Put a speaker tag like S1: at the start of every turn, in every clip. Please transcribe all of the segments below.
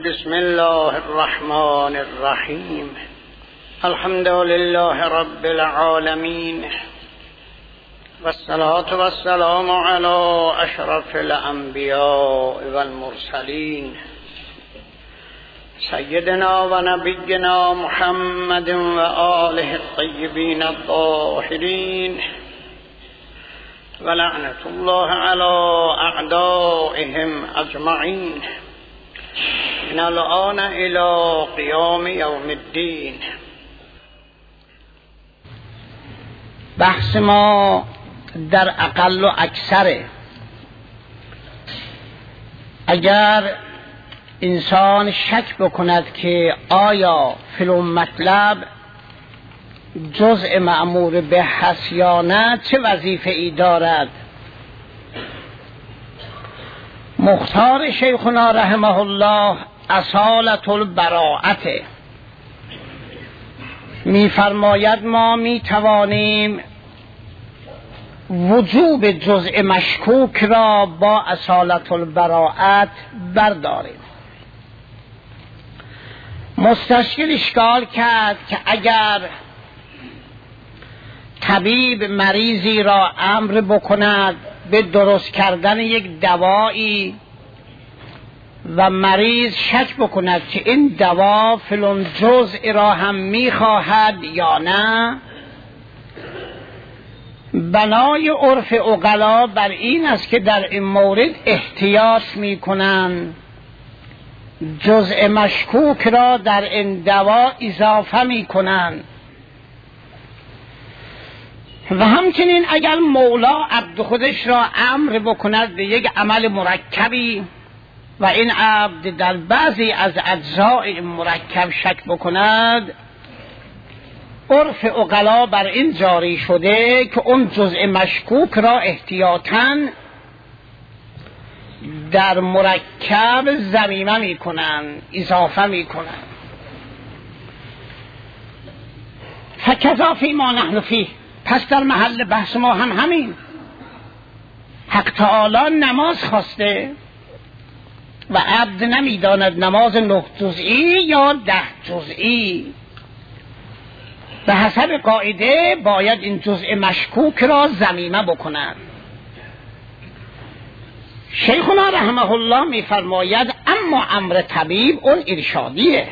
S1: بسم الله الرحمن الرحیم. الحمد لله رب العالمین والصلاة والسلام علی اشرف الانبیاء والمرسلین سیدنا و نبینا محمد و آله الطیبین الطاهرین و لعنت الله علی اعدائهم اجمعین من الآن الى قیام یوم الدین.
S2: بحث ما در اقل و اکثره. اگر انسان شک بکند که آیا فلان مطلب جزء مأمور به هست یا نه، چه وظیفه ای دارد، مختار شیخنا رحمه الله اصالت البراءت می‌فرماید ما می‌توانیم وجوب جزء مشکوک را با اصالت البراءت برداریم. مستشکل اشکال کرد که اگر طبیب مریضی را امر بکند به درست کردن یک دوایی و مریض شک بکند که این دوا فلان جزء را هم میخواهد یا نه، بنای عرف عقلا بر این است که در این مورد احتیاط میکنند، جزء مشکوک را در این دوا اضافه میکنند. و همچنین اگر مولا عبد خودش را امر بکند به یک عمل مرکبی و این عبد در بعضی از اجزای مرکب شک بکند، عرف عقلا بر این جاری شده که اون جزء مشکوک را احتیاطاً در مرکب ضمیمه میکنند، اضافه میکنند. فکذا فی ما نحن فیه. پس در محل بحث ما هم همین. حق تعالی نماز خواسته و عبد نمیداند نماز 9 جزئی یا 10 جزئی. به حسب قاعده باید این جزء مشکوک را ضمیمه بکنند. شیخنا رحمه الله میفرماید اما امر طبیب اون ارشادیه.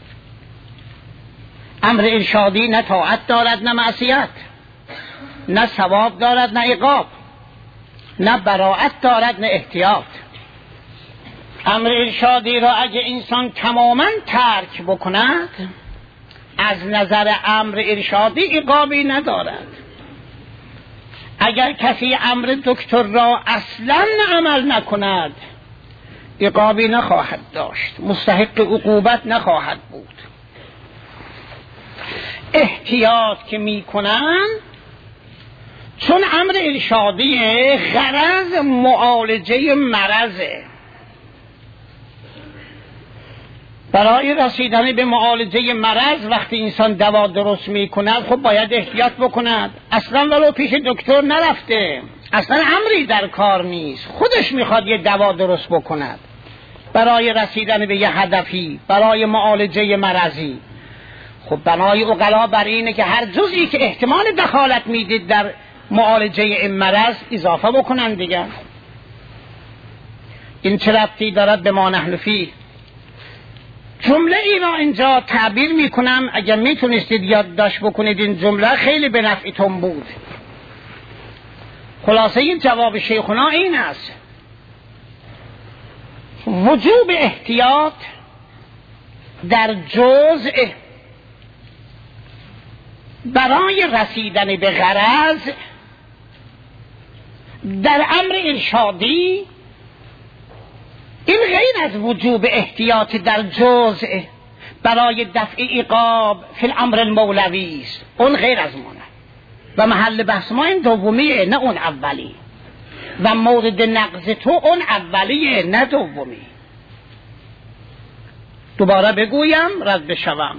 S2: امر ارشادی نه طاعت دارد نه معصیت، نه ثواب دارد نه عقاب، نه براءت دارد نه احتیاط. امر ارشادی را اگه انسان تماما ترک بکند، از نظر امر ارشادی عقابی ندارد. اگر کسی امر دکتر را اصلا عمل نکند، عقابی نخواهد داشت، مستحق عقوبت نخواهد بود. احتیاط که میکنند چون امر ارشادی غرض معالجه مرضه، برای رسیدن به معالجه مرض وقتی انسان دوا درست میکند خب باید احتیاط بکند. اصلا ولو پیش دکتر نرفته، اصلا امری در کار نیست، خودش میخواد یه دوا درست بکند برای رسیدن به یه هدفی، برای معالجه مرضی. خب بنای عقلا بر اینه که هر جزئی که احتمال دخالت میدید در معالجه این مرض اضافه بکنن دیگر. این چه ربطی دارد به ما نحن فیه؟ جمله ای را اینجا تعبیر میکنم، اگر میتونستید یادداشت بکنید این جمله خیلی به نفعتون بود. خلاصه جواب شیخنا این است: وجوب احتیاط در جزء برای رسیدن به غرض در امر ارشادی، این غیر از وجوب احتیاط در جزء برای دفع عقاب فی الامر المولوی است. اون غیر از مونه و محل بحث ما این دومیه نه اون اولی، و مورد نقض تو اون اولیه نه دومی. دوباره بگویم رد بشوم: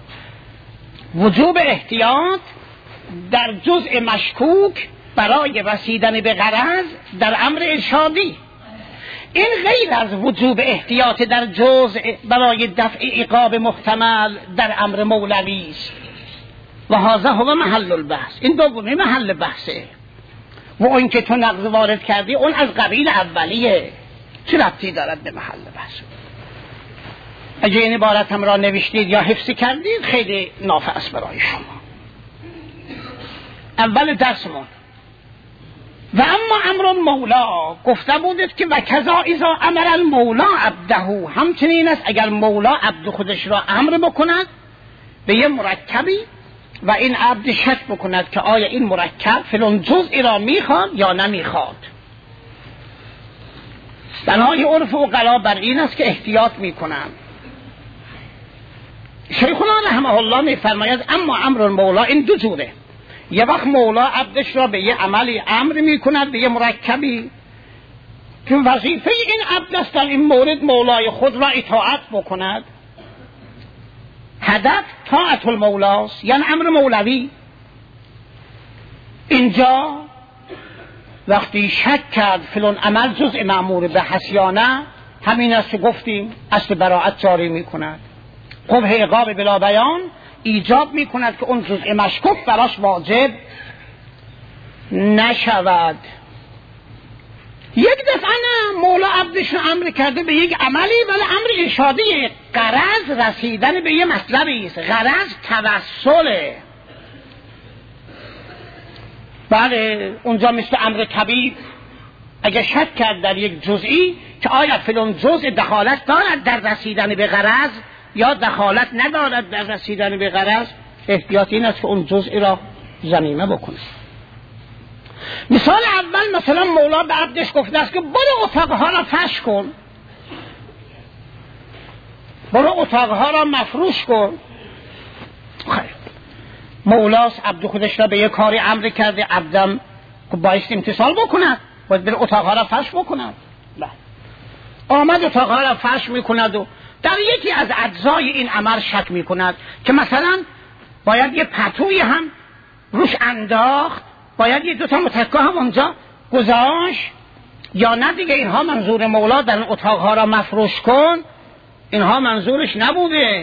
S2: وجوب احتیاط در جزء مشکوک برای رسیدن به غرض در امر ارشادی، این غیر از وجوب احتیاط در جزء برای دفع عقاب محتمل در امر مولوی است و هذا هو محل البحث. این دومی محل بحثه و اون که تو نقض وارد کردی اون از قبیل اولیه، چه ربطی دارد به محل بحث؟ اگه این عبارت هم را نوشتید یا حفظ کردید خیلی نافع است برای شما. اول درسمون و اما امر مولا، گفته بودید که و کذا اذا امر المولا عبده، همچنین است اگر مولا عبد خودش را امر بکند به یه مرکبی و این عبد شک بکند که آیا این مرکب فلان جزئی را میخواد یا نمیخواد. بنای عرف عقلا بر این است که احتیاط میکنند. شیخنا رحمه الله میفرماید اما امر مولا این دو جوره. یه وقت مولا عبدش را به یه عملی امر میکند به یه مرکبی که وظیفه این عبد است در این مورد مولای خود را اطاعت بکند، هدف طاعت المولاست، یعنی امر مولوی. اینجا وقتی شک کرد فلان عمل جزء مأمور به هست یا نه، همین است که گفتیم اصل براءت جاری میکند. قبح عقاب بلا بیان ایجاب میکند که اون جزء مشکوک براش واجب نشود. یک دفعه نه، مولا عبدش رو امر کرده به یک عملی ولی امر ارشادی، غرض رسیدن به یه مطلبی است، غرض توسله. بله اونجا مثل امر طبیب اگه شک کرد در یک جزئی که آیا فلان جزء دخالت دارد در رسیدن به غرض یا دخالت ندارد در رسیدن به غرض، احتیاط این است که اون جزئی را ضمیمه بکنه. مثال اول مثلا مولا به عبدش گفته است که برو اتاقها را فرش کن، برو اتاقها را مفروش کن. خیلی مولاست عبد خودش را به یک کاری امر کرده، عبدم بایست امتثال بکند، باید بره اتاقها را فرش بکند. آمد اتاقها را فرش میکند و در یکی از اجزای این عمل شک میکند که مثلا باید یه پتوی هم روش انداخت، باید یه دوتا متکا هم اونجا گذاشت یا نه دیگه. اینها منظور مولا در اتاقها را مفروش کن، اینها منظورش نبوده.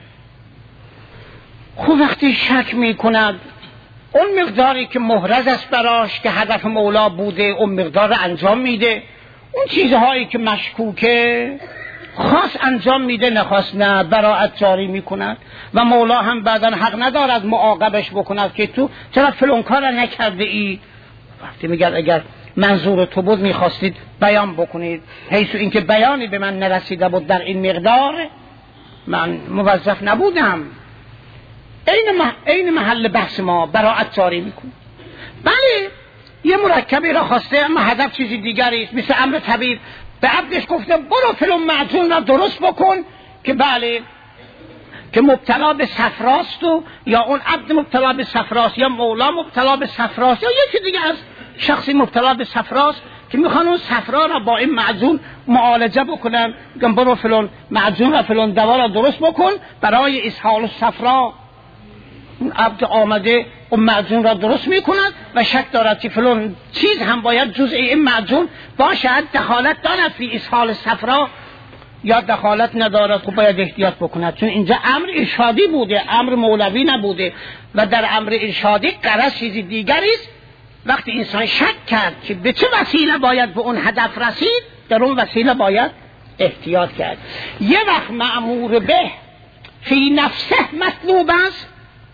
S2: خب وقتی شک میکند اون مقداری که محرز است براش که هدف مولا بوده اون مقدار را انجام میده، اون چیزهایی که مشکوکه خاص انجام میده، نخواست نه، براءت جاری میکند و مولا هم بعداً حق ندارد معاقبش بکند که تو چرا فلان کار نکرده ای. وقتی میگه اگر منظور تو بود میخواستید بیان بکنید، حیث اینکه بیانی به من نرسیده بود در این مقدار من موظف نبودم. این محل بحث ما براءت جاری میکنه. بله یه مرکبی را خواسته اما هدف چیزی دیگری است، مثل امر طبیب به عبدش گفته برو فلان معجون را درست بکن که بله که مبتلا به صفراست و یا اون عبد مبتلا به صفراست یا مولا مبتلا به صفراست یا یکی دیگه از شخصی مبتلا به صفراست که میخوان اون صفرا را با این معجون معالجه بکنن، میگن برو فلان معجون را فلان دوا را درست بکن برای اسهال الصفرا. اون عبد آمده اون معجون را درست میکند و شک دارد که فلان چیز هم باید جزء این معجون باشد، دخالت دارد فی اسهال الصفرا یا دخالت ندارد. خب باید احتیاط بکند چون اینجا امر ارشادی بوده، امر مولوی نبوده و در امر ارشادی غرض چیزی دیگری است. وقتی انسان شک کرد که به چه وسیله باید به اون هدف رسید، در اون وسیله باید احتیاط کرد. یه وقت مأمور به فی نفسه مطلوب است،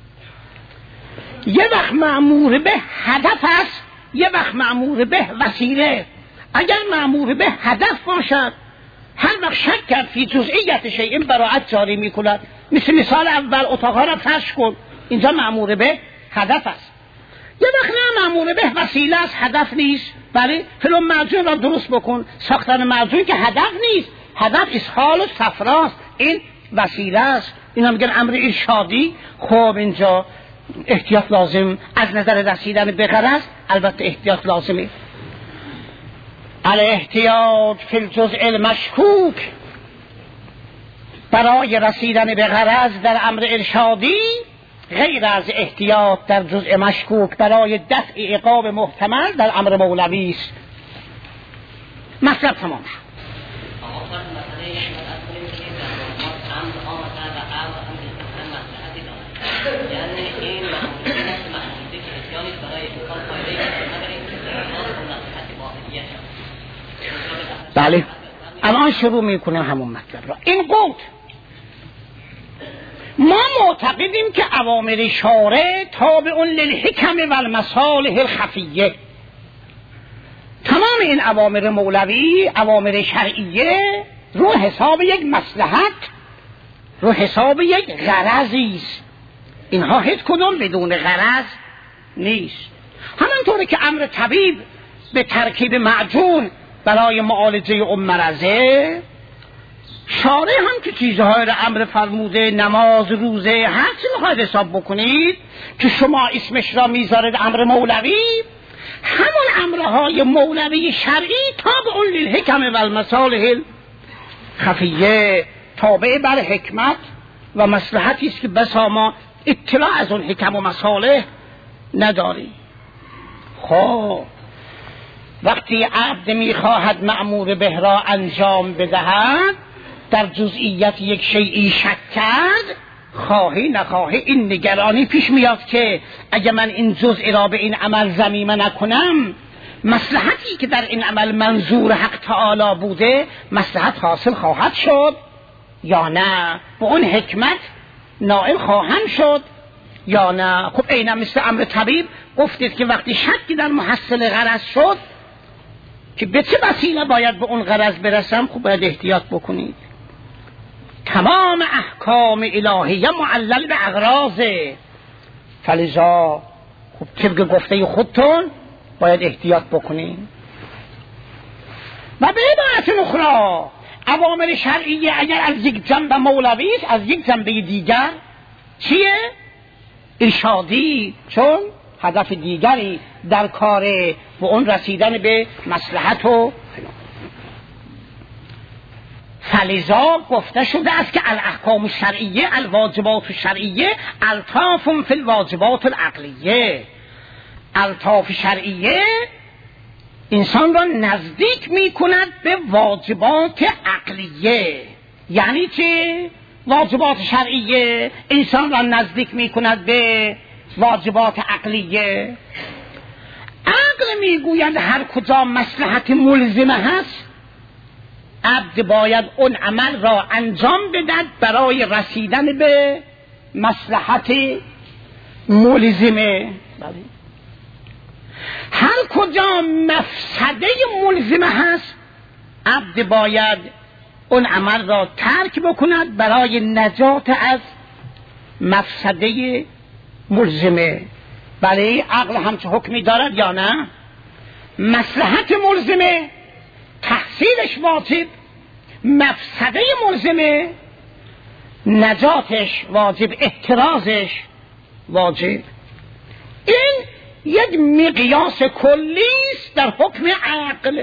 S2: یه وقت مأمور به هدف است، یه وقت مأمور به وسیله. اگر مأمور به هدف باشد هر وقت شک کرد فی جزئیت شیء براءت جاری میکند. مثال اول اتاقها را فرش کن، اینجا مأمور به هدف است. یه وقت نه، مأمور به وسیله است، هدف نیست. بله فلان معجون را درست بکن، ساختن معجون که هدف نیست، هدف اسهال الصفراست، این وسیله است. اینا میگن امر ارشادی. خب اینجا احتیاط لازم از نظر رسیدن به غرض، البته احتیاط لازمه. الاحتیاط فی الجزء المشکوک، برای رسیدن به غرض در امر ارشادی غیر از احتیاط در جزء مشکوک برای دفع عقاب محتمل در امر مولوی است. مطلب تمام شد. بله الان شروع میکنیم همون مطلب را. این گفت ما معتقدیم که اوامر شارع تابع للحکم و المصالح الخفیه. تمام این اوامر مولوی، اوامر شرعیه، رو حساب یک مصلحت، رو حساب یک غرضی است. اینها هیچ کدوم بدون غرض نیست. همانطوری که امر طبیب به ترکیب معجون برای معالجه اون مرضه، شارع هم که چیزهای را امر فرموده، نماز، روزه، هر چی میخواید حساب بکنید که شما اسمش را میذارید امر مولوی، همون امرهای مولوی شرعی تابع للحکم و المصالح خفیه، تابع بر حکمت و مصلحتی است که بسا ما اطلاع از اون حکم و مصالح نداریم. خب وقتی عبد میخواهد مأمور به را انجام بدهد، در جزئیات یک شیئی شک کرد، خواهی نخواهی این نگرانی پیش میاد که اگه من این جزئی را به این عمل ضمیمه نکنم، مصلحتی که در این عمل منظور حق تعالی بوده مصلحت حاصل خواهد شد یا نه، به اون حکمت نائل خواهم شد یا نه. خب اینا مثل امر طبیب گفتید که وقتی شکی در محصل غرض شد که به چه وسیله باید به اون غرض برسم، خب باید احتیاط بکنید. تمام احکام الهیه معلل به اغراضه، فلذا خب طبق گفته خودتون باید احتیاط بکنید. و به عبارت اخرى اوامر شرعیه اگر از یک جنبه مولوی است، از یک جنبه دیگر چیه؟ ارشادی، چون هدف دیگری در کار و اون رسیدن به مصلحت و فلذا گفته شده است که الاحکام الشرعیه الواجبات الشرعیه الطاف فی الواجبات العقلیه. الطاف شرعیه انسان را نزدیک می کند به واجبات عقلیه. یعنی چه؟ واجبات شرعیه انسان را نزدیک می کند به واجبات عقلیه. عقل می گوید هر کجا مصلحت ملزمه هست، عبد باید اون عمل را انجام بدهد برای رسیدن به مصلحت ملزمه. هر کجا مفسده ملزمه هست، عبد باید اون عمل را ترک بکند برای نجات از مفسده ملزمه. بله عقل همچه حکمی دارد یا نه؟ مصلحت ملزمه تحصیلش واجب، مفسده ملزمه نجاتش واجب، احترازش واجب. این یک مقیاس کلی است در حکم عقل.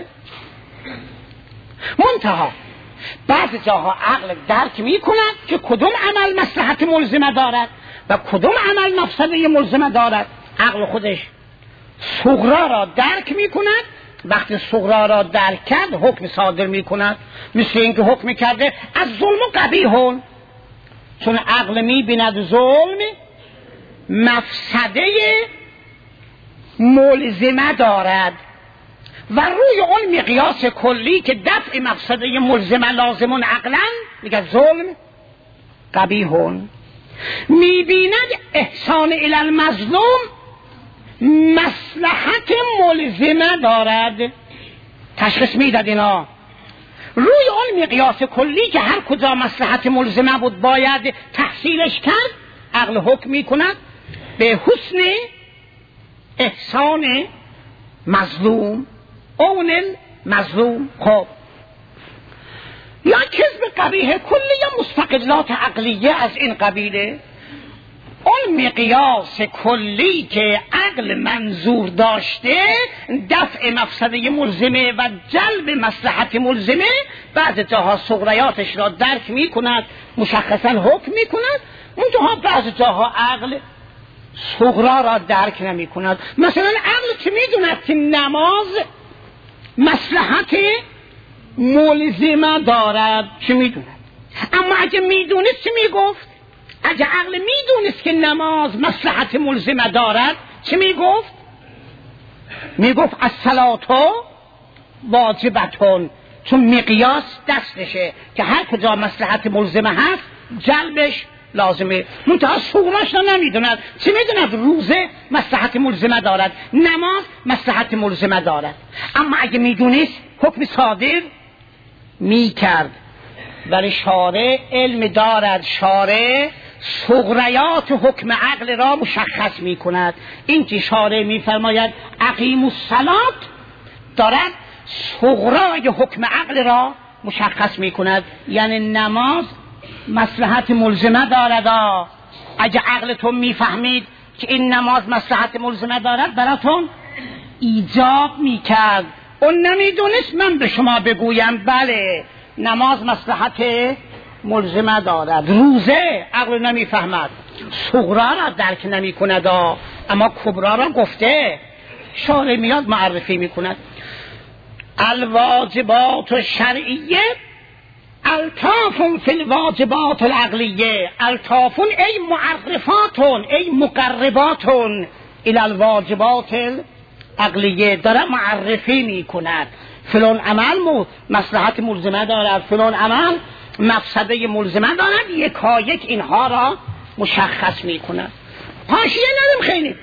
S2: منتها بعض جاها عقل درک می کند که کدوم عمل مصلحت ملزمه دارد و کدوم عمل مفسده ملزمه دارد. عقل خودش صغرا را درک می کند، وقتی صغرا را درک کرد حکم صادر می کند. مثل اینکه حکم کرده از ظلم و قبیحون، چون عقل می بیند ظلم مفسده ملزمه دارد و روی اون مقیاس کلی که دفع مفسده ملزمه لازمون عقلا میگه ظلم قبیحون. میبیند احسان الی المظلوم مصلحت ملزمه دارد، تشخیص میداد اینا. روی اون مقیاس کلی که هر کجا مصلحت ملزمه بود باید تحصیلش کرد، عقل حکم میکند به حسن احسان مظلوم، اون مظلوم. خب یا کذب قبیح کلی یا مستقلات عقلیه از این قبیله. اون مقیاس کلی که عقل منظور داشته دفع مفسده ملزمه و جلب مصلحت ملزمه، بعض جاها صغریاتش را درک می کند، مشخصا حکم می کند، منتها بعض جاها عقل صغرا را درک نمی کند. مثلا عقل چه می دوند که نماز مصلحت ملزمه دارد، چه می دوند؟ اما اگه می دونست چه می گفت؟ اگه عقل می دونست که نماز مصلحت ملزمه دارد چه می گفت؟ می گفت الصلاة واجبتون، چون مقیاس دستشه که هر کجا مصلحت ملزمه هست جلبش لازمه. منتها صغراش نمیدوند. چه میدوند؟ روزه مصلحت ملزمه دارد، نماز مصلحت ملزمه دارد. اما اگه میدونست حکم صادر میکرد. ولی شارع علم دارد، شارع صغریات حکم عقل را مشخص میکند. این که شارع میفرماید اقیموا الصلاة دارد صغرای حکم عقل را مشخص میکند، یعنی نماز مصلحت ملزمه دارد. اگه عقلتون میفهمید که این نماز مصلحت ملزمه دارد براتون ایجاب میکرد. اون نمیدونست من به شما بگویم بله نماز مصلحت ملزمه دارد. روزه عقل نمیفهمد، صغرا را درک نمیکند، اما کبرا را گفته. شارع میاد معرفی میکند الواجبات الشرعیه الطاف فی الواجبات العقلیه. الطاف ای معرفات ای مقربات الى الواجبات العقلیه. داره معرفی میکند فلان عمل مصلحت ملزمه دارد، فلان عمل مفسده ملزمه دارد، یکایک اینها را مشخص میکند. حاشیه ندم خیلی.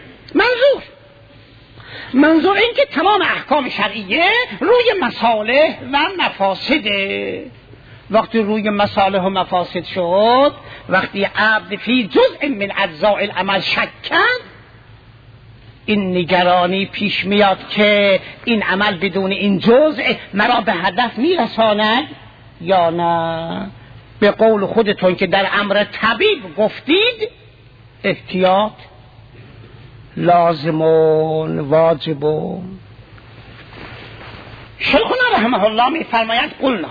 S2: منظور این که تمام احکام شرعیه روی مصالح و مفاسده. وقتی روی مصالح و مفاسد شد، وقتی عبد فی جزء من اجزاء العمل شک کرد، این نگرانی پیش میاد که این عمل بدون این جزء مرا به هدف میرساند یا نه. به قول خودتون که در امر طبیب گفتید احتیاط لازمون واجبون. شیخنا رحمه الله میفرماید قلنا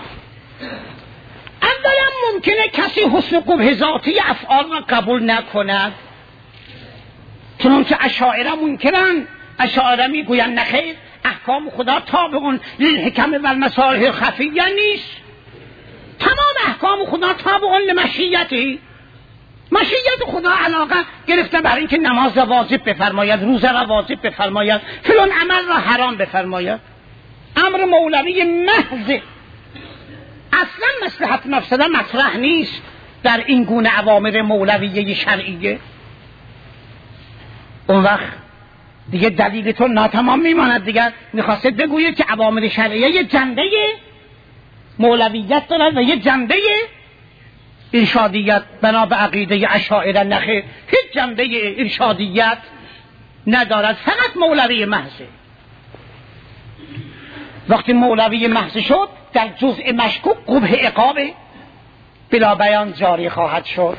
S2: اولا ممکنه کسی حسن قبح ذاتی افعال را قبول نکند، چنانچه اشاعره منکرن. اشاعره میگویند نخیر، احکام خدا تابع للحکم و المصالح الخفیه نیست. تمام احکام خدا تابع لمشیته. مشیت خدا علاقه گرفته برای اینکه نماز را واجب بفرماید، روزه را واجب بفرماید، فلان عمل را حرام بفرماید. امر مولوی محض، اصلا مصلحت مفسده مطرح نیست در این گونه اوامر مولویه شرعیه. اون وقت دیگه دلیلتون ناتمام میماند. دیگر میخواستید بگویید که اوامر شرعیه یه جنبه مولویت دارد و یه جنبه ارشادیت. بنا به عقیده اشاعره نخیر، هیچ جنبه ارشادیت ندارد، فقط مولوی محضه. وقتی مولوی محض شد در جزء مشکوک قبح عقاب بلا بیان جاری خواهد شد.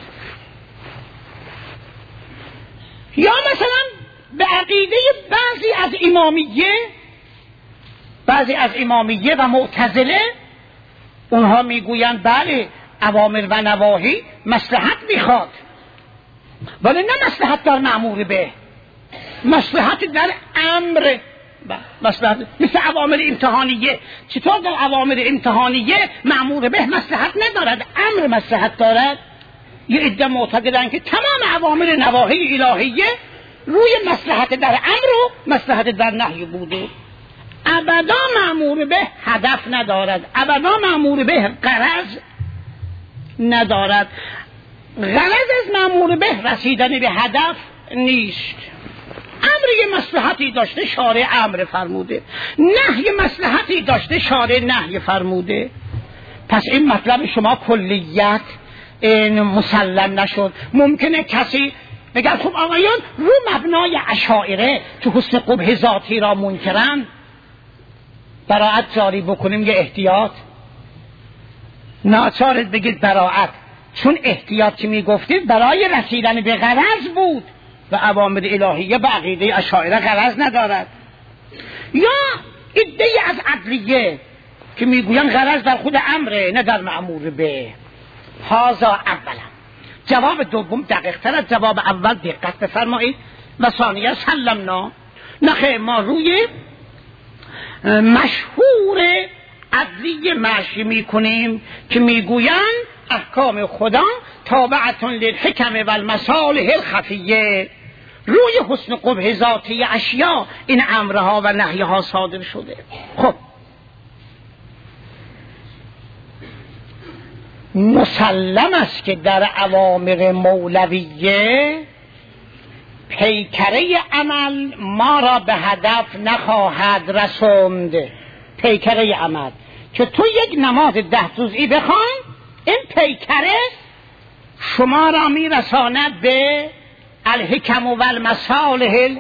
S2: یا مثلا به عقیده بعضی از امامیه و معتزله، اونها میگویند بله اوامر و نواهی مصلحت میخواد، ولی نه مصلحت در مأمور به، مصلحت در امر. مصلحت مثل اوامر امتحانیه. چطور در اوامر امتحانیه مأمور به مصلحت ندارد، امر مصلحت دارد؟ یه عده معتقدند که تمام اوامر نواهی الهیه روی مصلحت در امر و مصلحت در نهی بوده. ابدا مأمور به هدف ندارد، ابدا مأمور به غرض ندارد. غرض از مأمور به رسیدن به هدف نیست. امر یه مصلحتی داشته شارع امر فرموده، نهی مصلحتی داشته شارع نهی فرموده. پس این مطلب شما کلیت مسلم نشد. ممکنه کسی بگه خب آقایان رو مبنای اشاعره که حسن قبح ذاتی را منکرن براعت جاری بکنیم یه احتیاط. ناچارت بگید براعت، چون احتیاط که میگفتید برای رسیدن به غرض بود و اوامر الهیه به عقیده اشاعره غرض ندارد. یا عده‌ای از عقلیه که میگوین غرض در خود امره نه در مأمور به. هذا اولا. جواب دوم دقیق تر از جواب اول، دقت بفرمایید. و ثانیه سلمنا، نخیر ما روی مشهور عدلی مشی میکنیم که میگویند احکام خدا تابعتون للحکم و المصالح الخفیه. روی حسن قبح ذاتی اشیا این امرها و نهیها صادر شده. خب مسلم است که در اوامر مولویه پیکره عمل ما را به هدف نخواهد رسوند. پیکره عمل که تو یک نماز 10 جزئی بخوان، این پیکره شما را میرساند به الحکم و المصالح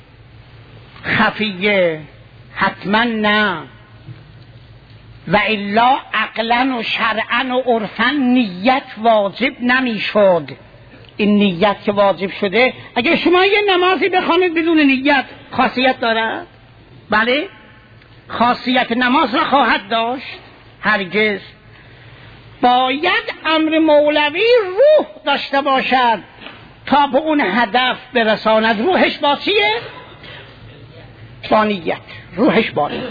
S2: خفیه. حتما نه، و الا عقلا و شرعا و عرفا نیت واجب نمیشد. این نیت که واجب شده، اگه شما یه نمازی بخوانید بدون نیت خاصیت دارد؟ بله، خاصیت نماز را خواهد داشت؟ هرگز. باید امر مولوی روح داشته باشد تا به اون هدف برساند. روحش با چیه؟ با نیت. روحش با نیت.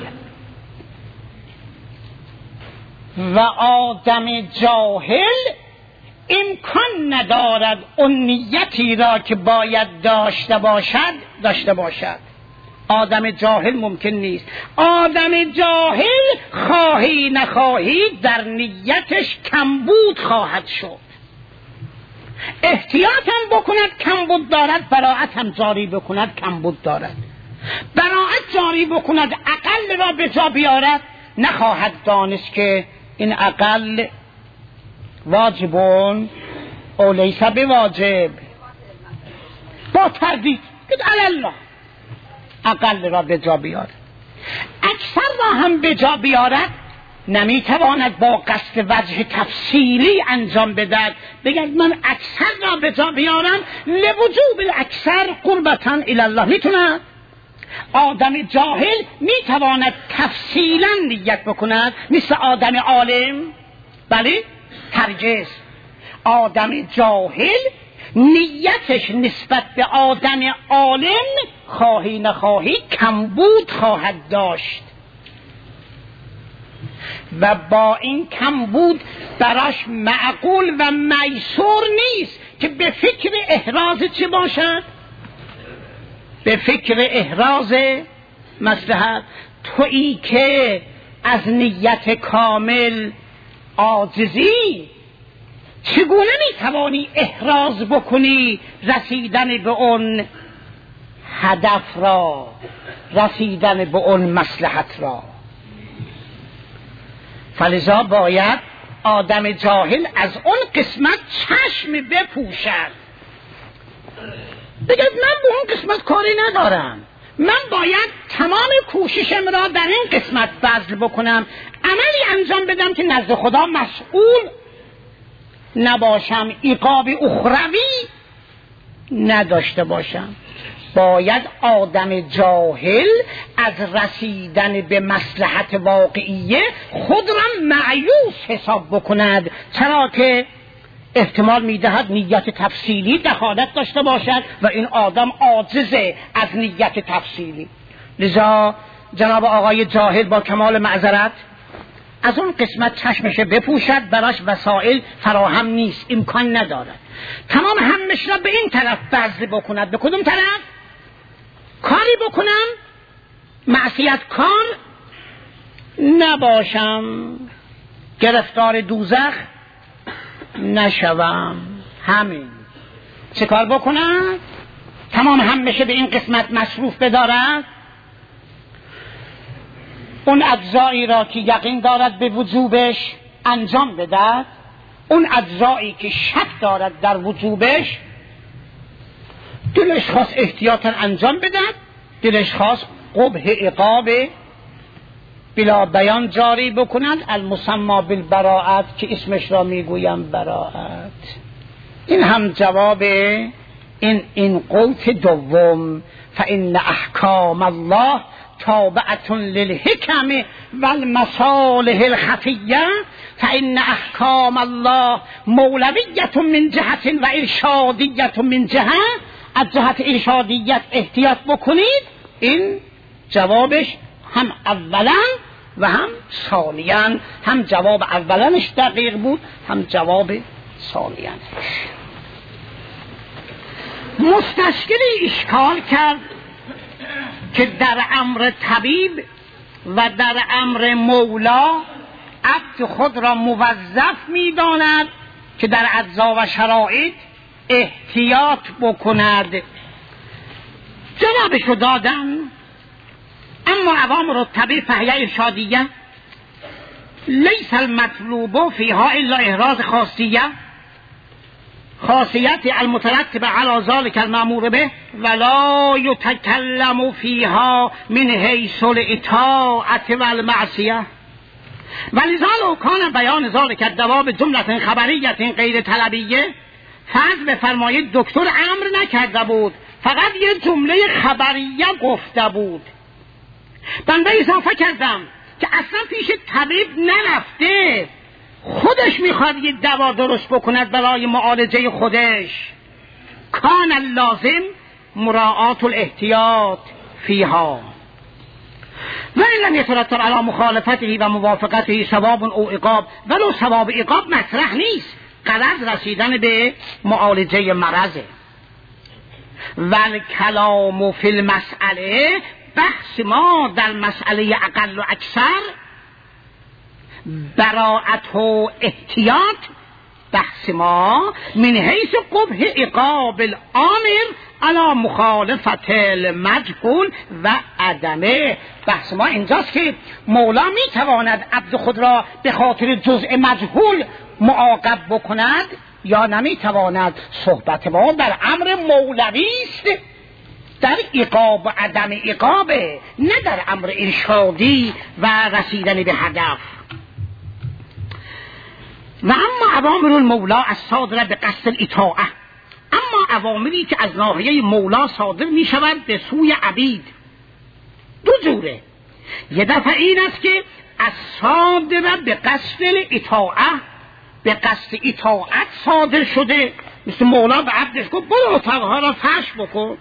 S2: و آدم جاهل امکان ندارد اون نیتی را که باید داشته باشد. آدم جاهل ممکن نیست. آدم جاهل خواهی نخواهی در نیتش کمبود خواهد شد. احتیاط هم بکند کمبود دارد، براعت هم جاری بکند کمبود دارد. براعت جاری بکند اقل را به جا بیارد، نخواهد دانست که این اقل واجبون او لیس بواجب. با تردید الله اقل را به جا بیارد، اکثر را هم به جا بیارد، نمیتواند با قصد وجه تفصیلی انجام بدهد. بگه من اکثر را به جا بیارم لوجوب الاکثر قربتا الی الله. میتونه؟ آدم جاهل میتواند تفصیلا نیت بکند مثل آدم عالم؟ بله، هرگز. آدم جاهل نیتش نسبت به آدم عالم خواهی نخواهی کمبود خواهد داشت و با این کمبود براش معقول و میسور نیست که به فکر احراز چه باشد؟ به فکر احراز مصلحت. تویی که از نیت کامل عاجزی، چگونه میتوانی احراز بکنی رسیدن به اون هدف را، رسیدن به اون مصلحت را؟ فلذا باید آدم جاهل از اون قسمت چشم بپوشد. بگه من به اون قسمت کاری ندارم، من باید تمام کوششم را در این قسمت بذل بکنم، عملی انجام بدم که نزد خدا مسئول نباشم، عقاب اخروی نداشته باشم. باید آدم جاهل از رسیدن به مصلحت واقعیه خود را مایوس حساب بکند، چرا که احتمال میدهد نیت تفصیلی دخالت داشته باشد و این آدم عاجزه از نیت تفصیلی. لذا جناب آقای جاهل با کمال معذرت از اون قسمت چشمش بپوشد، براش وسایل فراهم نیست، امکان ندارد. تمام همش را به این طرف بذل بکند. به کدوم طرف؟ کاری بکنم معصیت کار نباشم، گرفتار دوزخ نشوم. همین. چه کار بکنم؟ تمام همش به این قسمت مصروف بدارد، اون اجزایی را که یقین دارد به وجوبش انجام بدهد، اون اجزایی که شک دارد در وجوبش دلش خواست احتیاطاً انجام بدهد، دلش خواست قبح عقاب بلا بیان جاری بکنند، المسمى بالبراءت که اسمش را میگویم براءت. این هم جواب این قوت دوم، فإن احکام الله تابعة للحکم والمصالح الخفیه، فإن احکام الله مولویة من جهت و ارشادیة من جهت. از جهت ارشادیت احتیاط بکنید. این جوابش هم اولا و هم ثانیاً، هم جواب اولانش دقیق بود، هم جواب ثانیانش. مستشکلی اشکال کرد که در امر طبیب و در امر مولا عبد خود را موظف می‌داند که در اجزا و شرایط احتیاط بکند. جوابشو دادم. اما اوامر الطبیع فهی ارشادیه لیس المطلوب فیها الا احراز خاصیت المترتب على ذلك المأمور به ولا يتكلم فيها من حيث الاطاعة والمعصية ولذا لو كان بیان ذلك الدواء بجملة خبریة غیر طلبیه فرض بفرمایید دکتر امر نکرده بود، فقط یه جمله خبریه گفته بود. بنده اضافه کردم که اصلا پیش طبیب نرفته، خودش میخواد یه دوا درست بکند برای معالجه خودش. کان اللازم مراعات الاحتیاط فیها و این لم یترتب علی مخالفته و موافقته ثواب او عقاب، ولو ثواب عقاب مطرح نیست، غرض رسیدن به معالجه مرضه. والکلام فی المسئله، بحث ما در مسئله اقل و اکثر براعت و احتیاط، بحث ما من حیث قبح عقاب الامر علی مخالفت المجهول و عدمه. بحث ما اینجاست که مولا میتواند عبد خود را به خاطر جزء مجهول معاقب بکند یا نمیتواند. صحبت ما در امر مولوی است، در عقاب و عدم عقابه، نه در امر ارشادی و رسیدن به هدف. و اما اوامر المولا الصادره به قصد الاطاعه، اما اوامری که از ناحیه مولا صادر می شود به سوی عبید دو جوره. یه دفعه این است که از صادره به قصد الاطاعه، به قصد اطاعت صادر شده، مثل مولا به عبدش گفت برو اتاقها را فرش بکن.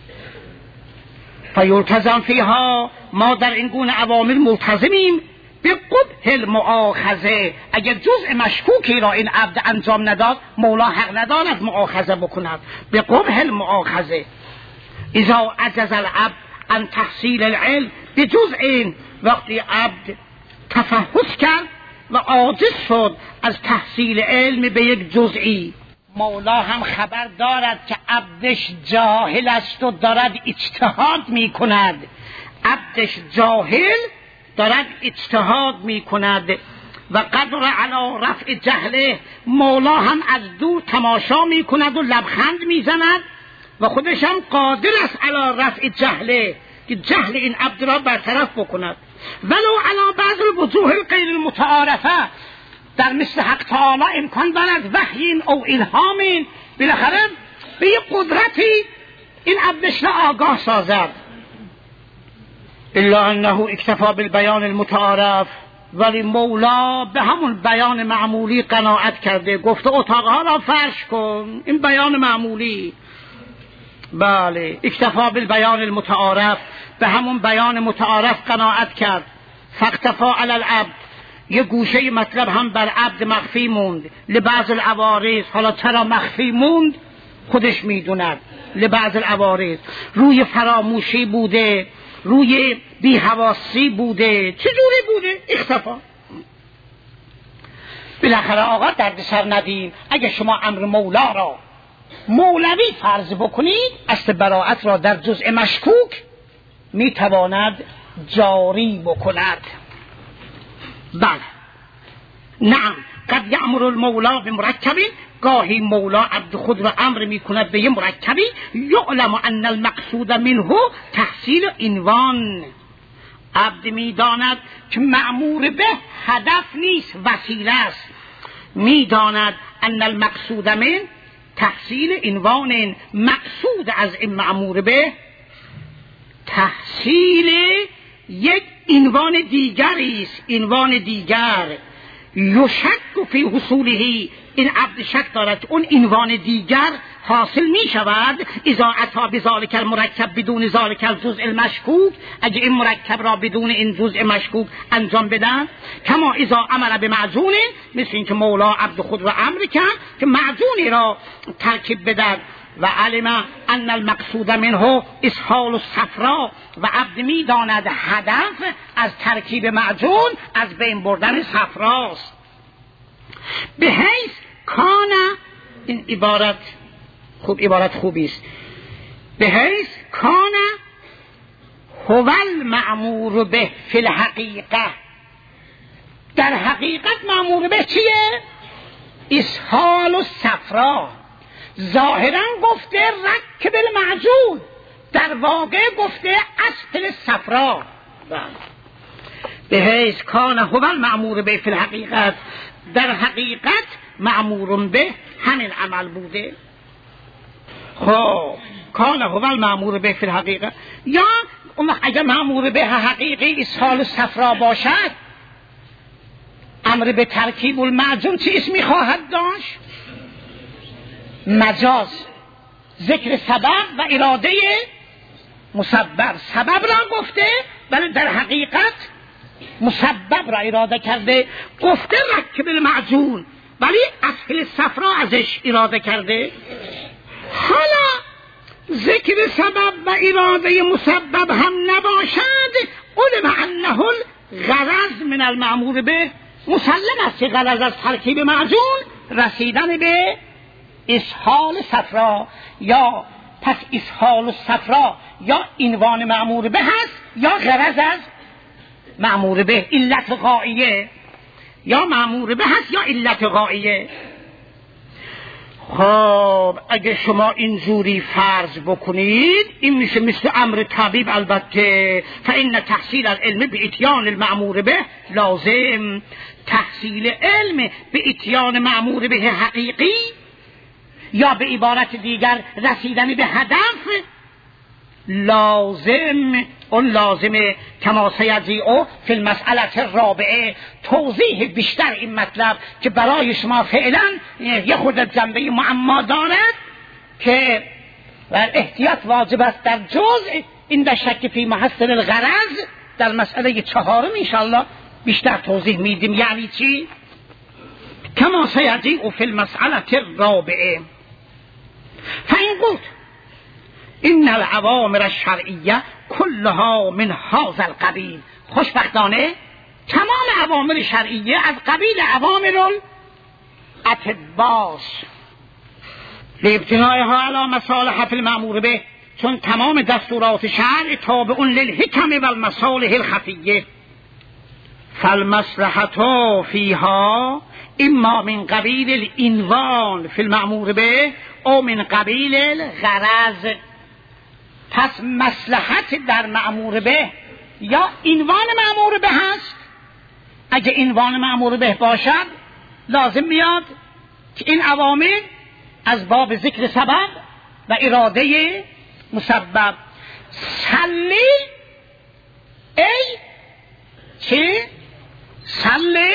S2: فیلتزم فیها، ما در این گونه اوامر ملتزمیم به قبح المؤاخذه. اگر جزء مشکوکی را این عبد انجام نداد، مولا حق ندارد مؤاخذه بکند. به قبح المؤاخذه اذا عجز العبد عن تحصیل العلم به جزء، وقتی عبد تفحص کرد و عاجز شد از تحصیل علم به یک جزئی، مولا هم خبر دارد که عبدش جاهل است و دارد اجتهاد می کند. عبدش جاهل دارد اجتهاد می کند و قدر علی رفع جهله، مولا هم از دور تماشا می کند و لبخند می زند و خودش هم قادر است علی رفع جهله، که جهل این عبد را برطرف بکند. ولو علی بعض الوجوه غیر المتعارفه، در مثل حق تعالی امکان دارد وحی او الهام بالاخره به یک قدرتی این عبدش را آگاه سازد. الا انه اکتفا بالبیان المتعارف، ولی مولا به همون بیان معمولی قناعت کرده، گفته اتاقها را فرش کن، این بیان معمولی. بله، اکتفا بالبیان المتعارف، به همون بیان متعارف قناعت کرد. فاکتفا علی العبد، یه گوشه مطلب هم بر عبد مخفی موند لبعض العوارض. حالا چرا مخفی موند خودش میدوند. لبعض العوارض، روی فراموشی بوده، روی بی‌حواسی بوده، چجوری بوده؟ اختفا. بالاخره آقا درد سر ندیم. اگه شما امر مولا را مولوی فرض بکنید، اصل براعت را در جزء مشکوک میتواند جاری بکند. بله، نعم، قد یأمر المولا به مرکبی، گاهی مولا عبد خود را امر می کند به یه مرکبی، یعلم ان المقصود منه تحصیل عنوان. عبد می داند که مأمور به هدف نیست، وسیله است. می داند ان المقصود من تحصیل عنوان، مقصود از این مأمور به تحصیل یک عنوان دیگری است. عنوان دیگر یشک فی حصوله، این عبد شک دارد اون عنوان دیگر حاصل می شود اذا اتی بذالک المرکب بدون ذالک الجزء المشکوک، اگه این مرکب را بدون این جزء مشکوک انجام بدن. کما اذا امر بمعجون، مثل این که مولا عبد خود را امر کرد که معجونی را ترکیب بدن و علم ان المقصود منه اسهال الصفرا و عبد می داند هدف از ترکیب معجون از بین بردن صفراست. به حیث کان، این عبارت خوبی است، به حیث کان هو المأمور به فی الحقیقه، در حقیقت مأمور به چیه؟ اسهال الصفرا. ظاهرا گفته رکب المعجون، در واقع گفته اسهل الصفرا. به حیث کان هو المأمور به فی الحقیقت، در حقیقت مأمور به همین عمل بوده. خب کان هو المأمور به فی الحقیقت، یا اگر مأمور به حقیقی اسهال الصفرا باشد، امر به ترکیب المعجون چه اسمی خواهد داشت؟ مجاز، ذکر سبب و اراده مسبب. سبب را گفته ولی در حقیقت مسبب را اراده کرده، گفته رکب المعجون ولی اسهل الصفرا ازش اراده کرده. حالا ذکر سبب و اراده مسبب هم نباشد، علم انه الغرض من المأمور به، مسلم است که غرض از ترکیب معجون رسیدن به اسهال صفرا، یا پس اسهال صفرا یا عنوان مأمور به هست یا غرض از مأمور به، علت غایه، یا مأمور به هست یا علت غایه. خب اگه شما اینجوری فرض بکنید این میشه مثل امر طبیب. البته فإن تحصیل العلم به اتیان المأمور به لازم، تحصیل علم به اتیان مأمور به حقیقی یا به عبارت دیگر رسیدن به هدف لازم، اون لازمه. کما سیجیء فی المسئله الرابعه، توضیح بیشتر این مطلب که برای شما فعلا یه خود جنبه معما دارد که احتیاط واجب است در جزء این در شک فی محصل الغرض. در مسئله چهارم انشاءالله بیشتر توضیح میدیم یعنی چی. کما سیجیء فی المسئله الرابعه فإن قلت این الاوامر الشرعیه کلها من هذا القبیل، خوشبختانه تمام اوامر شرعیه از قبیل اوامر الاطباء لابتنائها علی مصالح فی المأمور به، چون تمام دستورات شرع تابع للحکم و المصالح الخفیه، فالمصلحة فیها اما من قبیل العنوان فی المأمور به او من قبیل الغرض. پس مصلحت در مأمور به یا عنوان مأمور به هست. اگه عنوان مأمور به باشد لازم میاد که این اوامر از باب ذکر سبب و اراده مسبب. سلی ای چی؟ سلی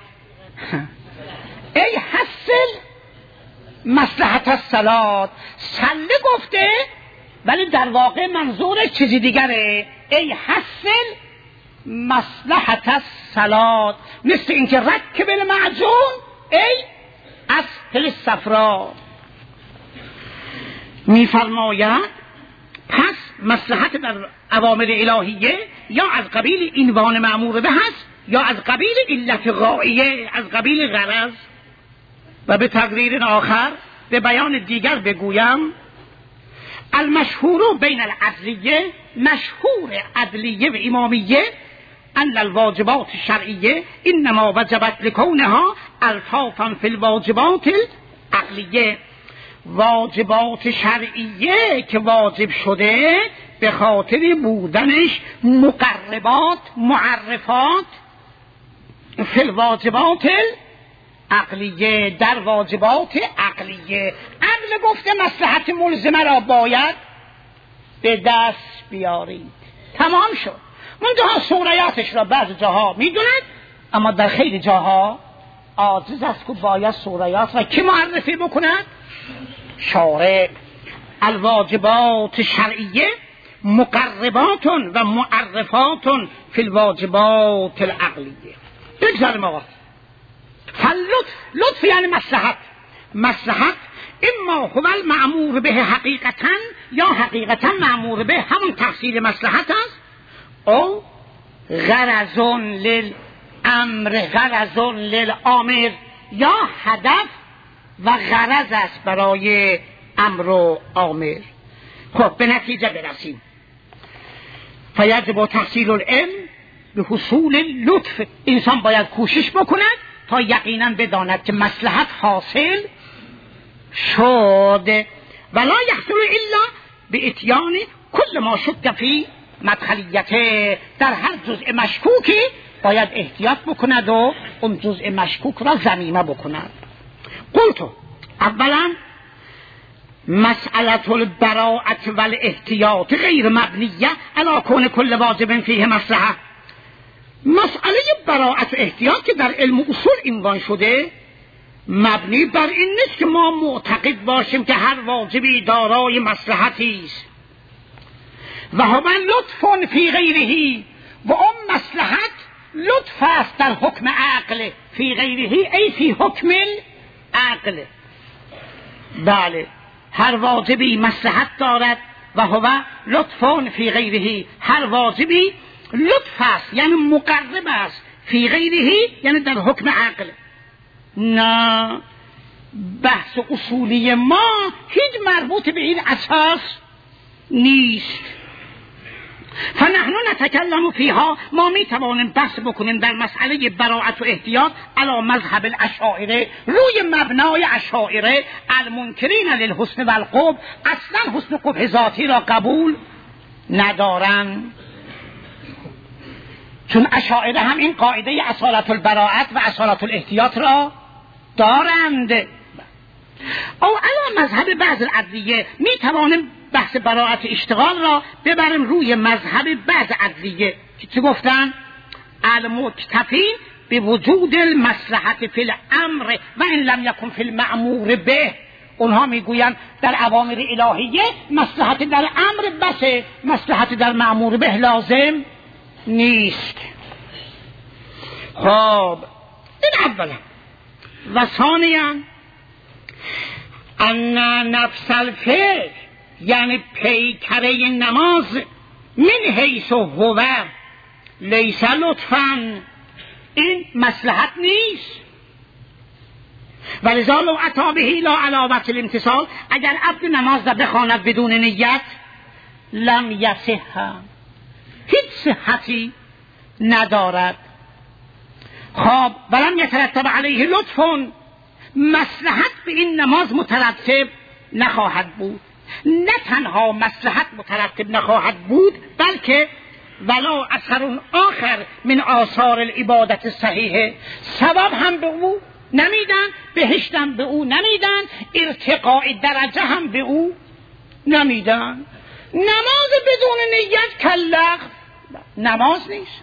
S2: ای حسل مصلحت الصلاة. سلی گفته ولی در واقع منظور چیزی دیگره. ای حسل مصلحت الصلاة، مثل اینکه رکب المعجون ای اسهل الصفرا. میفرماید پس مصلحت در اوامر الهیه یا از قبیل عنوان مأمور به هست یا از قبیل علت غایه، از قبیل غرض. و به تقریر آخر به بیان دیگر بگویم المشهور بین العدلیه، مشهور عدلیه و امامیه، ان الواجبات الشرعیه انما وجبت لکونها الطافا فی الواجبات العقلیه. واجبات شرعیه که واجب شده به خاطر بودنش مقربات، معرفات فی الواجبات عقلیه، در واجبات عقلیه. عقل گفته مصلحت ملزمه را باید به دست بیارید، تمام شد. منتها سوریاتش را بعض جاها میدوند اما در خیلی جاها عاجز است که باید سوریات را کی معرفی بکند؟ شارع. الواجبات شرعیه مقربات و معرفات فی الواجبات العقلیه. بگذاریم آقا. لطف یعنی مصلحت. مصلحت اما هو المأمور به حقیقتا، یا حقیقتا مأمور به همون تحصیل مصلحت است، او غرض للامر غرض للآمر، یا هدف و غرض است برای امر و آمر. خب به نتیجه برسیم. فیجب تحصیل العلم به حصول لطف. انسان باید کوشش بکند تا یقینا بداند که مصلحت حاصل شد. ولا یحصل الا به اتیان کل ما شک فی مدخلیته. در هر جزء مشکوکی باید احتیاط بکند و اون جزء مشکوک را ضمیمه بکند. قلت اولا مسئله البراءة والاحتیاط غیر مبنیه علی کون کل واجب فیه مصلحه. مسئله براءت و احتیاط که در علم اصول عنوان شده مبنی بر این نیست که ما معتقد باشیم که هر واجبی دارای مصلحتی است و هو لطف فی غیره، و اون مصلحت لطف است در حکم عقل، فی غیره ای فی حکم عقل. بله، هر واجبی مصلحت دارد و هو لطف فی غیره، هر واجبی لطف است یعنی مقرب است، فی غیره یعنی در حکم عقل. نه، بحث اصولی ما هیچ مربوط به این اساس نیست. فنحن نتکلم فیها، ما می توانیم بحث بکنیم در مسئله براءت و احتیاط علی مذهب الاشاعره، روی مبنای اشاعره المنکرین للحسن والقبح، اصلا حسن قبح ذاتی را قبول ندارند. چون اشاعره هم این قاعده اصالت البراءت و اصالت الاحتیاط را دارند. او علی مذهب بعض العدلیه، می توانیم بحث براءت اشتغال را ببریم روی مذهب بعض عدلیه که چه گفتن؟ المکتفین به وجود المصلحت فی الامر و ان لم یکن فی المأمور به. اونها میگویند در اوامر الهیه مصلحت در امر بسه، مصلحت در مأمور به لازم نیست. خب این اولا. و ثانیا ان نفس الفعل یعنی پیکره نماز من حیث هو لیس لطفا، این مصلحت نیست. ولذا لو اتی به لا علاوه الامتصال، اگر عبد نماز را بخواند بدون نیت لم یصح، هیچ صحتی ندارد. خب ولم یترتب علیه لطف، مصلحت به این نماز مترتب نخواهد بود. نه تنها مصلحت مترتب نخواهد بود بلکه ولا اثر آخر من آثار العبادت الصحیحه، ثواب هم به او نمیدن، بهشت هم به او نمیدن، ارتقاء درجه هم به او نمیدن. نماز بدون نیت کلغ نماز نیست.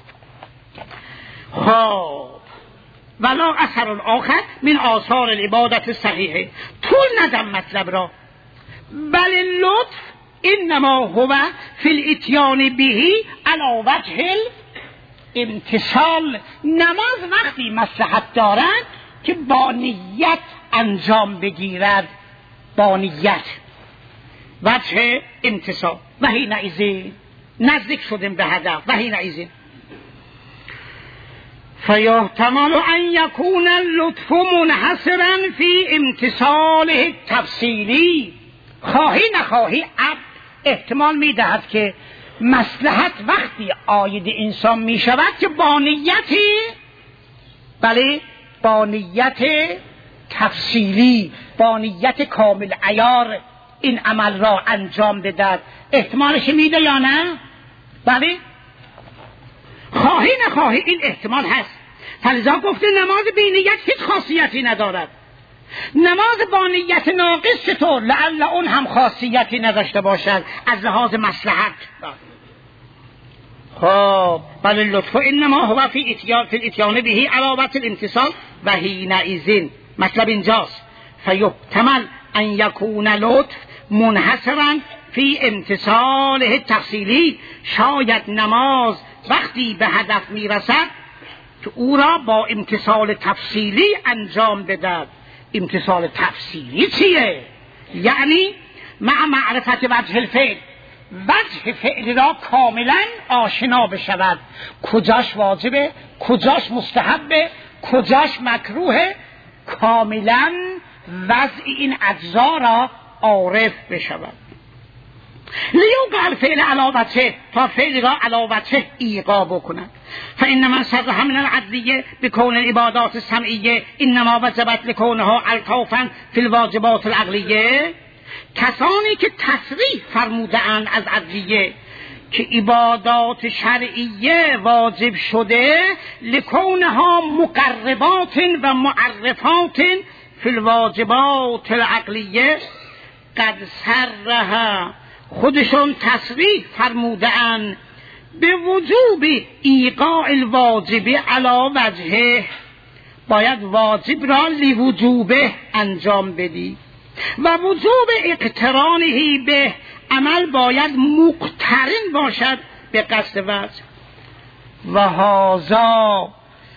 S2: خب ولا اثر آخر من آثار العبادت الصحیحه، طول ندم مطلب را. بل لطف انما هو فی الاتیان به علی وجه الامتصال. نماز وقتی مصلحت دارد که با نیت انجام بگیرد، با نیت، وجه امتصال. و حینئذ نزدیک شدیم به هدف. و حینئذ فیحتمل ان یکون اللطف منحصرا فی امتصاله التفصیلی. خواهی نخواهی احتمال میدهد که مصلحت وقتی عاید انسان می شود که با نیتی، بله با نیت تفصیلی، با نیت کامل عیار این عمل را انجام بدهد، احتمالش میده یا نه؟ بله خواهی نخواهی این احتمال هست. فلذا گفته نماز بی نیت هیچ خاصیتی ندارد. نماز با نیت ناقص چطور؟ لعل اون هم خاصیتی نداشته باشد از لحاظ مصلحت. خب بل اللطف انما هو فی الاتیان به علاوه الامتصال و حینئذ. مطلب اینجاست فیحتمل ان یکون لطف منحصرا فی امتصاله تفصیلی. شاید نماز وقتی به هدف میرسد که او را با امتصال تفصیلی انجام بدهد. امتصال تفصیلی چیه؟ یعنی مع معرفت وجه الفعل، وجه فعل را کاملا آشنا بشود، کجاش واجبه، کجاش مستحبه، کجاش مکروهه، کاملا وضع این اجزا را عارف بشود. لیوقع الفعل علی وجهه، تا فعل را علی وجهه ایقاع بکند. فإن من صرح من العدلیه بکون العبادات السمعیه انما وجبت لکونها الطافا فی الواجبات العقلیه، کسانی که تصریح فرموده اند از عدلیه که عبادات شرعیه واجب شده لکونها مقربات و معرفات فی الواجبات العقلیه، قد صرح، خودشون تصریح فرموده اند به وجوب ایقاع الواجب علی وجهه، باید واجب را لوجوبه انجام بدی و وجوب اقترانه به، عمل باید مقترن باشد به قصد وجه. و هذا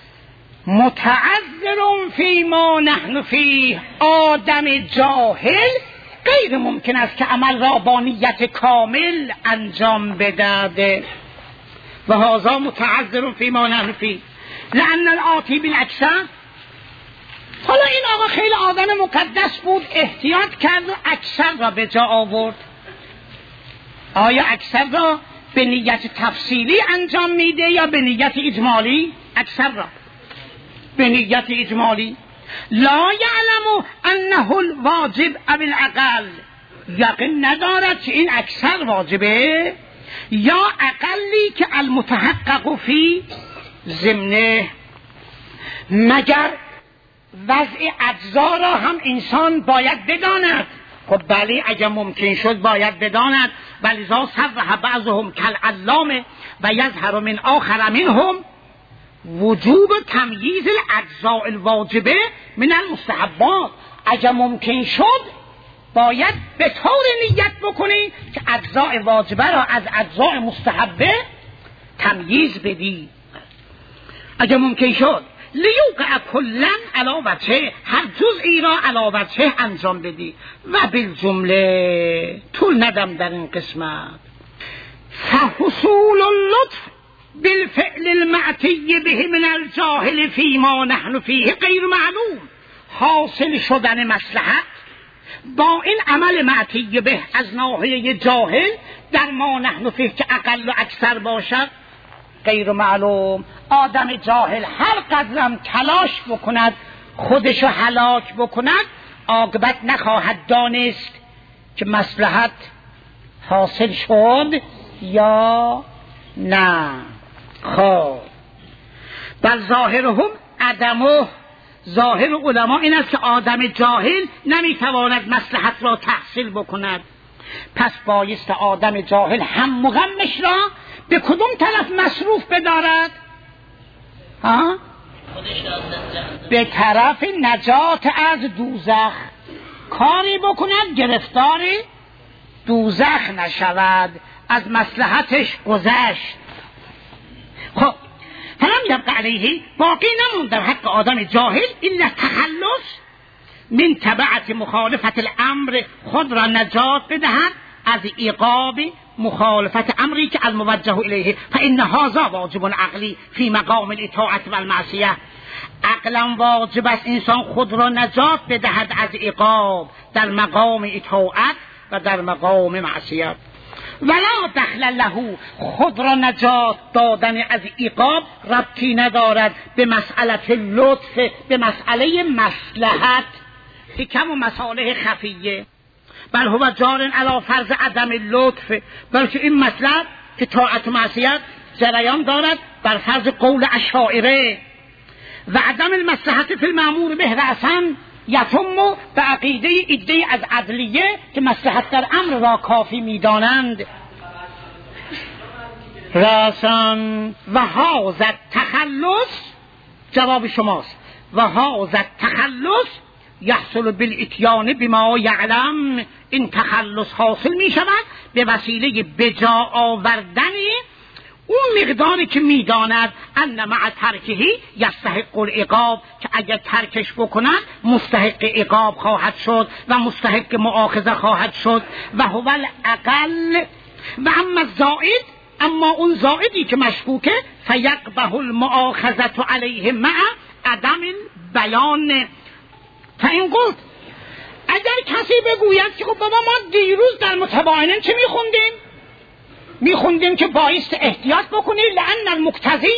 S2: متعذر فیما نحن فیه، آدم جاهل غیر ممکن است که عمل را با نیت کامل انجام بدهد. و هذا متعذر فیما نحن فیه لأن الآتی بالاکثر. حالا این آقا خیلی آدم مقدس بود، احتیاط کرد و اکثر را به جا آورد. آیا اکثر را به نیت تفصیلی انجام میده یا به نیت اجمالی؟ اکثر را به نیت اجمالی. لا یعلم انه الواجب او الاقل، یقین ندارد که این اکثر واجبه یا اقلی که المتحقق فی ضمنه، مگر وضع اجزا را هم انسان باید بداند. خب بله، اگر ممکن شد باید بداند. ولذا صرح بعضهم کالعلامه و یظهر من آخر منهم وجوب تمییز الاجزاء الواجبه من المستحبات. اگر ممکن شد باید به طور نیت بکنی که اجزاء واجبه را از اجزاء مستحبه تمییز بدی. اگر ممکن شد لیوقع کلا علی وجهه، هر جزئی را علی وجهه انجام بدی. و بالجمله طول ندم در این قسمت، فحصول اللطف بالفعل المعتی به من الجاهل فیما نحن فیه غیر معلوم، حاصل شدن مصلحت با این عمل معتی به از ناحیه جاهل در ما نحن فیه که اقل و اکثر باشد غیر معلوم. آدم جاهل هر قدرم تلاش بکند خودشو هلاک بکند، عاقبت نخواهد دانست که مصلحت حاصل شد یا نه. خب بل ظاهرهم عدمه، ظاهر علما این است که آدم جاهل نمیتواند مصلحت را تحصیل بکند. پس بایست آدم جاهل هم مغمش را به کدوم طرف مصروف بدارد؟ به طرف نجات از دوزخ، کاری بکند گرفتار دوزخ نشود، از مصلحتش گذشت. خب فلم یبق علیه، باقی نموند در حق آدم جاهل الا تخلص من تبعت مخالفت الامر، خود را نجات بدهد از عقاب مخالفت امری که الموجه الیه. فان هذا واجب عقلی فی مقام الاطاعت و المعصیه، عقلا واجب است انسان خود را نجات بدهد از عقاب در مقام اطاعت و در مقام معصیت. ولا دخل له، خود را نجات دادن از عقاب ربطی ندارد به مسئله لطف، به مسئله مصلحت، حکم و مصالح خفیه. بل هو جار علی فرض عدم لطف، بلکه این مطلب که طاعت و معصیت جریان دارد بر فرض قول اشاعره. و عدم المصلحت فی المأمور به رأسا یتم به عقیده ایده از عدلیه که مصلحت در امر را کافی میدانند. رأسا و هذا التخلص، جواب شماست، و هذا التخلص یحصل بالاتیان بما یعلم، این تخلص حاصل می شود به وسیله بجا آوردن اون مقداری که میداند ان مع ترکهی یستحق العقاب، که اگر ترکش بکند مستحق عقاب خواهد شد و مستحق مؤاخذه خواهد شد. و هو الاقل. و اما الزائد، اما اون زائدی که مشکوکه، فیقبح المؤاخذه علیه مع عدم بیان. فاین قلت، اگر کسی بگوید که خب بابا ما دیروز در متباینین چه میخوندیم که باعث احتیاط بکنیم، لأن المقتضی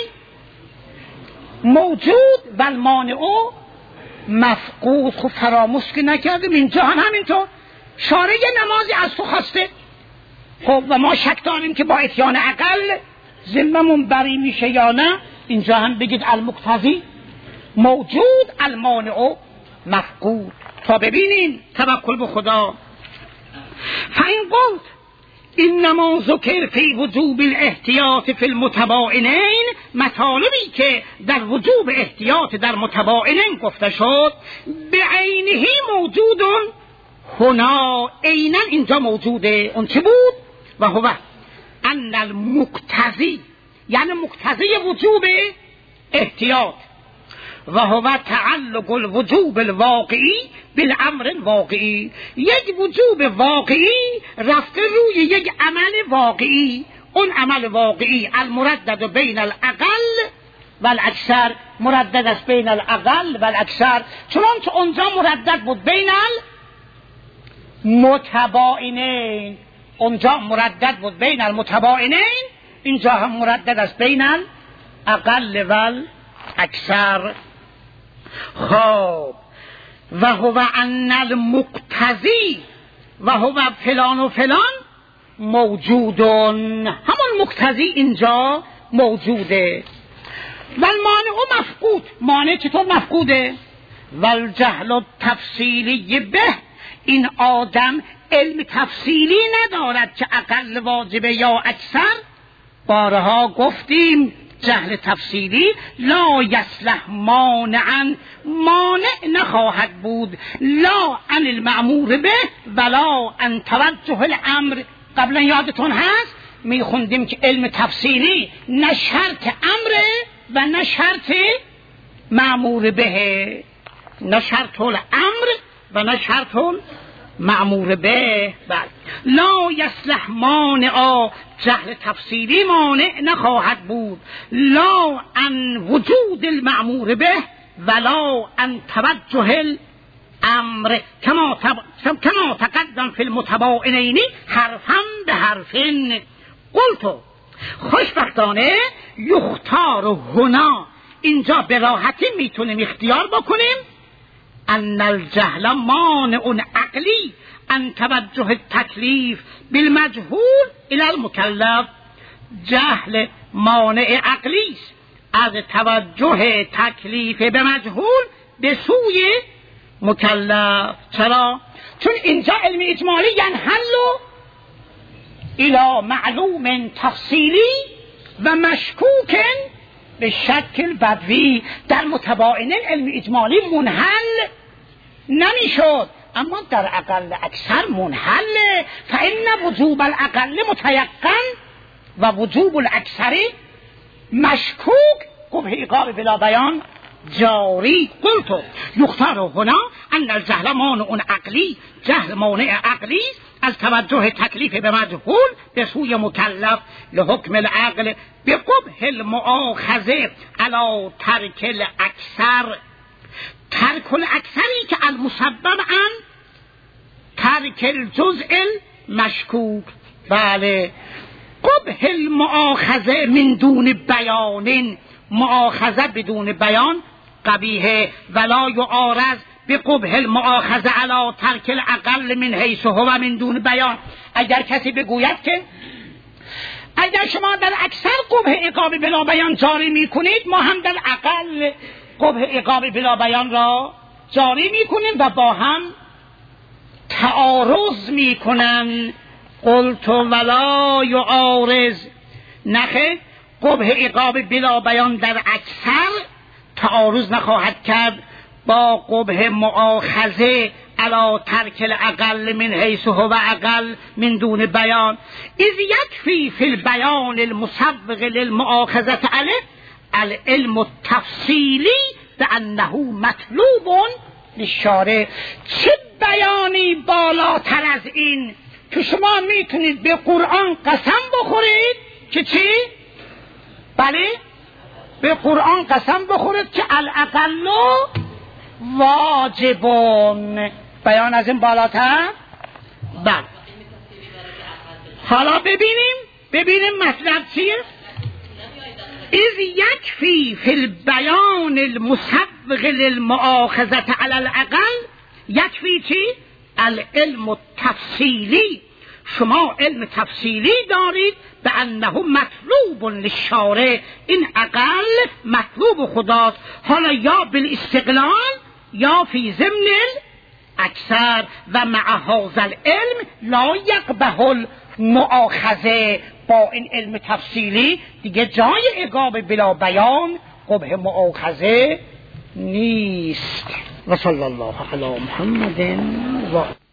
S2: موجود و المانع مفقود. خب فراموش که نکردیم اینجا هم همینطور، شارع نمازی از تو خواسته، خب و ما شک داریم که با اتیان عقل ذممون بری میشه یا نه، اینجا هم بگید المقتضی موجود المانع مفقود، تا ببینین توکل به خدا. فاین قلت انما ذکر فی وجوب الاحتیاط فی المتباینین، مطالبی که در وجوب احتیاط در متباینین گفته شد، بعینه موجود هنا، عینا اینجا موجوده. اون چه بود؟ و هو ان المقتضی، یعنی مقتضی وجوب احتیاط، و هو تعلق الوجوب الواقعی بالامر الواقعی، یک وجوب واقعی رفته روی یک عمل واقعی. اون عمل واقعی المردد بین الاقل و الاکثر، مردد است بین الاقل و الاکثر، چنانچه اونجا مردد بود بین المتباینین، اونجا مردد بود بین المتباینین، اینجا هم مردد است بین الاقل و الاکثر. خب و هو ان المقتضی و هو فلان و فلان موجودون، همون مقتضی اینجا موجوده. و المانع مفقود، مانع چطور مفقوده؟ و الجهل التفصیلی به، این آدم علم تفصیلی ندارد که اقل واجبه یا اکثر. بارها گفتیم جهل تفصیلی لا یصلح مانعا، مانع نخواهد بود، لا عن المأمور به ولا عن توجه الامر. قبلا یادتون هست میخوندیم که علم تفصیلی نه شرط امره و نه شرط مأمور به، نه شرط الامر و نه شرط مأمور به. لا یصلح مانعا، جهل تفصیلی مانع نخواهد بود، لا عن وجود المأمور به ولا عن توجه الامر، کما تقدم فی المتباینین حرفا به حرفین. قلت، خوشبختانه یختار هنا، اینجا به راحتی میتونیم اختیار بکنیم، ان الجهل مانع عقلی ان توجه التکلیف بالمجهول الى المکلف، جهل مانع عقلی است از توجه تکلیف به مجهول به سوی مکلف. چرا؟ چون اینجا علم اجمالی ینحل الى معلوم تفصیلی و مشکوک به شکل بدوی. در متباینین علم اجمالی منحل نمیشد، اما در اقل اکثر منحل. فإن وجوب الاقل متيقن و وجوب الاکثر مشکوک، قبح عقاب بلا بیان جاری. قلت یختار هنا ان الجهل مانع عقلی، جهل مانع عقلی از توجه تکلیف به مجهول به سوی مکلف لحکم العقل به قبح المؤاخذه علی ترک الاکثر، ترک الاکثری که المسبب عن ترک الجزء المشکوک. بله، قبح المؤاخذه من دون بیان، مؤاخذه بدون بیان قبیحه، ولا یعارض بقبح المؤاخذه علی ترک الاقل من حیث هو من دون بیان. اگر کسی بگوید که اگر شما در اکثر قبح عقاب بلا بیان جاری میکنید، ما هم در اقل قبح عقاب بلا بیان را جاری میکنیم و با هم تعارض میکنن. قلت ولا یعارض، نخه قبح عقاب بلا بیان در اکثر تعارض نخواهد کرد با قبح مؤاخذه علی ترک الاقل من حیث هو اقل من دون بیان اذ یکفی فی البیان المسوغ للمؤاخذة علیه العلم التفصیلی بانه مطلوب للشارع. چه بیانی بالاتر از این که شما میتونید به قرآن قسم بخورید که چی؟ بله به قرآن قسم بخورید که الاقل واجبون. بیان از این بالاتر؟ بله. حالا ببینیم مطلب چیه؟ اذ یکفی فی البیان المسوغ للمؤاخذة علی الاقل یکفی چی؟ العلم التفصیلی. شما علم تفصیلی دارید به انه مطلوب للشارع، این اقل مطلوب خداست. حالا یا بالاستقلال یا فی ضمن اکثر و مع هذا العلم لا یقبح المؤاخذه. با این علم تفصیلی دیگه جای عقاب بلا بیان قبح مؤاخذه نیست. و صلی الله علی محمد و